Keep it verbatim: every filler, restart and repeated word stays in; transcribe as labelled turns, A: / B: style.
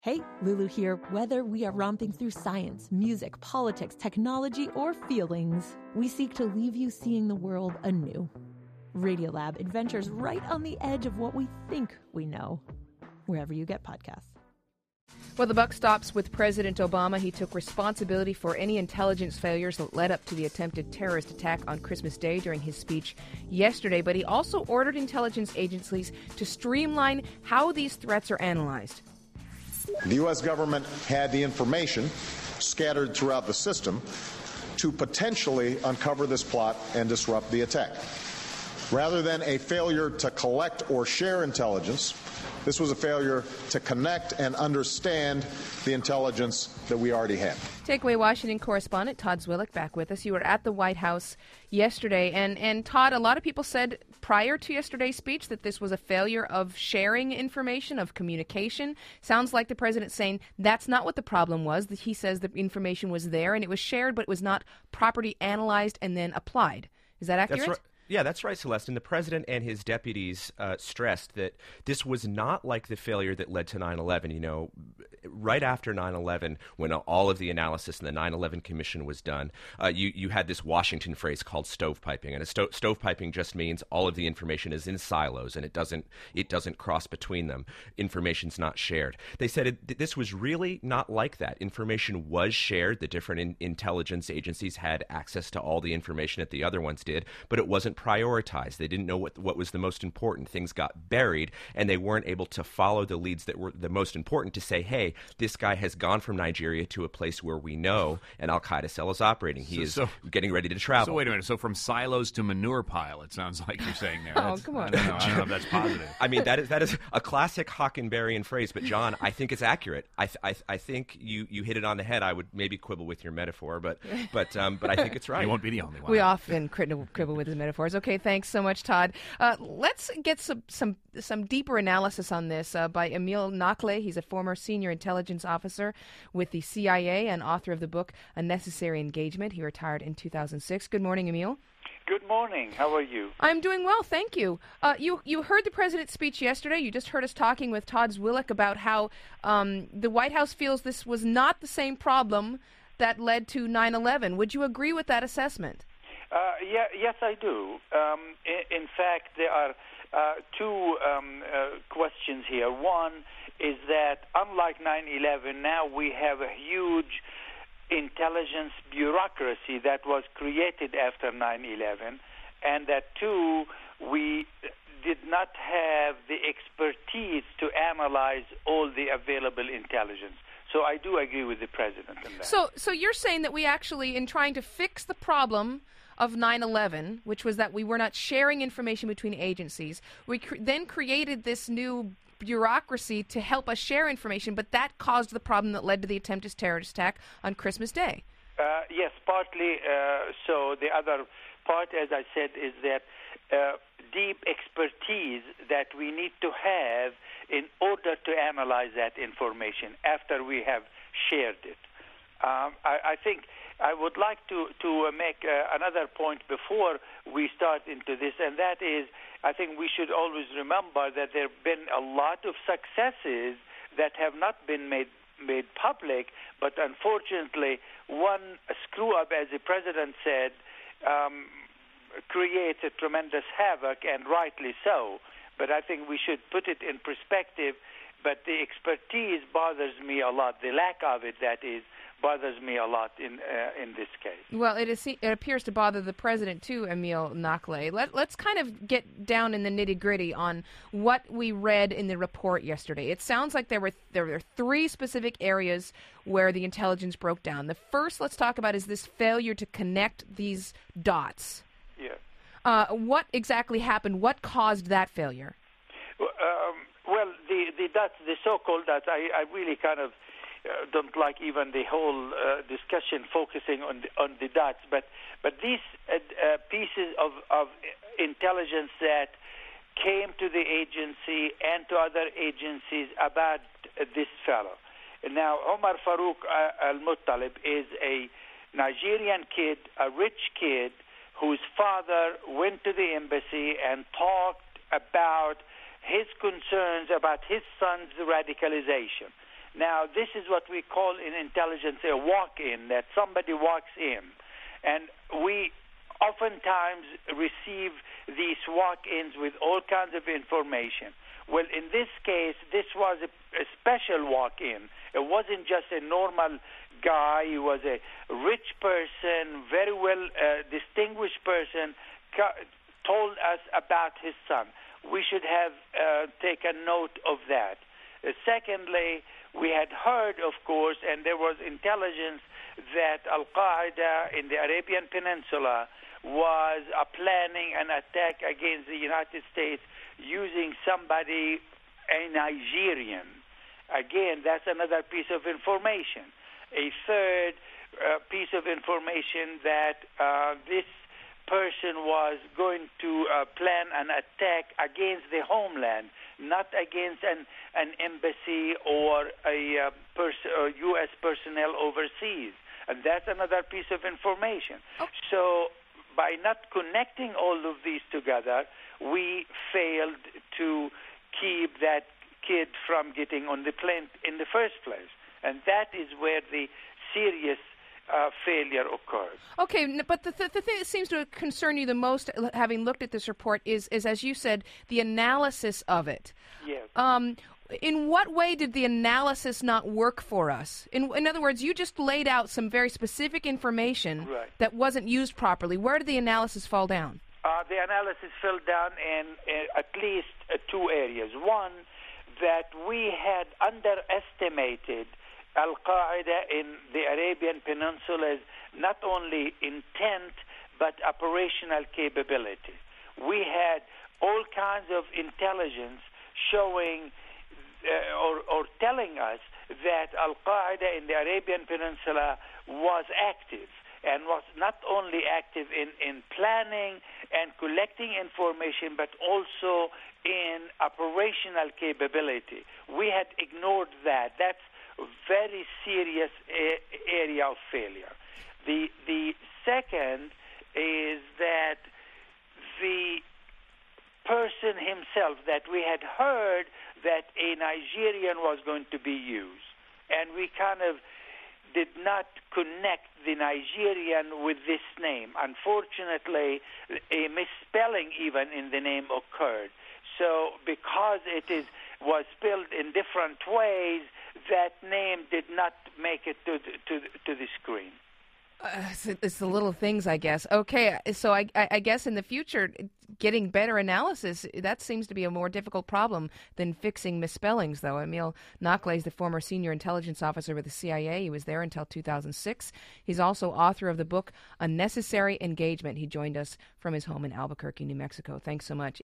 A: Hey, Lulu here. Whether we are romping through science, music, politics, technology, or feelings, we seek to leave you seeing the world anew. Radiolab adventures right on the edge of what we think we know, wherever you get podcasts.
B: Well, the buck stops with President Obama. He took responsibility for any intelligence failures that led up to the attempted terrorist attack on Christmas Day during his speech yesterday, but he also ordered intelligence agencies to streamline how these threats are analyzed.
C: The U S government had the information scattered throughout the system to potentially uncover this plot and disrupt the attack. Rather than a failure to collect or share intelligence, this was a failure to connect and understand the intelligence that we already had.
B: Takeaway Washington correspondent Todd Zwillich back with us. You were at the White House yesterday, and, and Todd, a lot of people said prior to yesterday's speech that this was a failure of sharing information, of communication. Sounds like the president saying that's not what the problem was. That he says the information was there and it was shared, but it was not properly analyzed and then applied. Is that accurate?
D: That's right. Yeah, that's right, Celeste. The president and his deputies uh, stressed that this was not like the failure that led to nine eleven. You know, right after nine eleven, when all of the analysis in the nine eleven Commission was done, uh, you, you had this Washington phrase called stovepiping. And a sto- stovepiping just means all of the information is in silos and it doesn't it doesn't cross between them. Information's not shared. They said it, this was really not like that. Information was shared. The different in- intelligence agencies had access to all the information that the other ones did, but it wasn't prioritized. They didn't know what what was the most important. Things got buried, and they weren't able to follow the leads that were the most important to say, hey, this guy has gone from Nigeria to a place where we know an al-Qaeda cell is operating. He so, is so, getting ready to travel.
E: So wait a minute. So from silos to manure pile, it sounds like you're saying there.
B: Oh,
E: that's,
B: come on.
E: I don't know, I don't know if that's positive.
D: I mean, that is that is a classic Hockenberryan phrase, but John, I think it's accurate. I th- I, th- I think you, you hit it on the head. I would maybe quibble with your metaphor, but but um, but I think it's right.
E: You won't be the only one.
B: We often quibble, quibble with his metaphors. Okay, thanks so much, Todd. Uh, let's get some, some some deeper analysis on this uh, by Emil Nakle. He's a former senior intelligence officer with the C I A and author of the book A Necessary Engagement. He retired in two thousand six. Good morning, Emil.
F: Good morning. How are you?
B: I'm doing well, thank you. Uh, you you heard the president's speech yesterday. You just heard us talking with Todd Zwillich about how um, the White House feels this was not the same problem that led to nine eleven. Would you agree with that assessment?
F: Uh, yeah, yes, I do. Um, in, in fact, there are uh, two um, uh, questions here. One is that, unlike nine eleven, now we have a huge intelligence bureaucracy that was created after nine eleven, and that, two, we did not have the expertise to analyze all the available intelligence. So I do agree with the president on that.
B: So, so you're saying that we actually, in trying to fix the problem of nine eleven, which was that we were not sharing information between agencies, we cr- then created this new bureaucracy to help us share information, but that caused the problem that led to the attempted terrorist attack on Christmas Day.
F: Uh, yes, partly uh, so. The other part, as I said, is that uh, deep expertise that we need to have in order to analyze that information after we have shared it. Um, I, I think I would like to, to make uh, another point before we start into this, and that is, I think we should always remember that there have been a lot of successes that have not been made made public, but unfortunately, one screw-up, as the president said, um, creates a tremendous havoc, and rightly so. But I think we should put it in perspective. But the expertise bothers me a lot. The lack of it, that is, bothers me a lot in uh, in this case.
B: Well, it is. It appears to bother the president too, Emil Nakle. Let, let's kind of get down in the nitty-gritty on what we read in the report yesterday. It sounds like there were there were three specific areas where the intelligence broke down. The first, let's talk about, is this failure to connect these dots.
F: Yeah.
B: Uh, what exactly happened? What caused that failure?
F: Well, um, well the the dots, the so-called dots, I, I really kind of Uh, don't like even the whole uh, discussion focusing on the, on the dots, but but these uh, uh, pieces of, of intelligence that came to the agency and to other agencies about uh, this fellow. Now, Omar Farouk uh, al-Muttalib is a Nigerian kid, a rich kid, whose father went to the embassy and talked about his concerns about his son's radicalization. Now, this is what we call in intelligence a walk-in, that somebody walks in. And we oftentimes receive these walk-ins with all kinds of information. Well, in this case, this was a, a special walk-in. It wasn't just a normal guy. He was a rich person, very well uh, distinguished person, ca- told us about his son. We should have uh, taken note of that. Uh, secondly, we had heard, of course, and there was intelligence that Al-Qaeda in the Arabian Peninsula was uh, planning an attack against the United States using somebody, a Nigerian. Again, that's another piece of information. A third uh, piece of information that uh, this person was going to uh, plan an attack against the homeland, not against an, an embassy or a uh, pers- or U S personnel overseas. And that's another piece of information. Okay. So by not connecting all of these together, we failed to keep that kid from getting on the plane in the first place. And that is where the serious uh, failure occurred.
B: Okay, but the, th- the thing that seems to concern you the most, having looked at this report, is, is as you said, the analysis of it.
F: Yes.
B: Um, in what way did the analysis not work for us? In, in other words, you just laid out some very specific information
F: right.
B: that wasn't used properly. Where did the analysis fall down?
F: Uh, the analysis fell down in uh, at least uh, two areas. One, that we had underestimated Al-Qaeda in the Arabian Peninsula's not only intent but operational capability. We had all kinds of intelligence showing uh, or, or telling us that Al-Qaeda in the Arabian Peninsula was active, and was not only active in, in planning and collecting information, but also in operational capability. We had ignored that. That's a very serious a- area of failure. The, the second is that the person himself, that we had heard that a Nigerian was going to be used, and we kind of did not connect the Nigerian with this name. Unfortunately, a misspelling even in the name occurred. So because it is was spelled in different ways, that name did not make it to the, to, to the screen.
B: Uh, it's, it's the little things, I guess. Okay, so I, I, I guess in the future, getting better analysis, that seems to be a more difficult problem than fixing misspellings, though. Emil Nakle is the former senior intelligence officer with the C I A. He was there until two thousand six. He's also author of the book Unnecessary Engagement. He joined us from his home in Albuquerque, New Mexico. Thanks so much.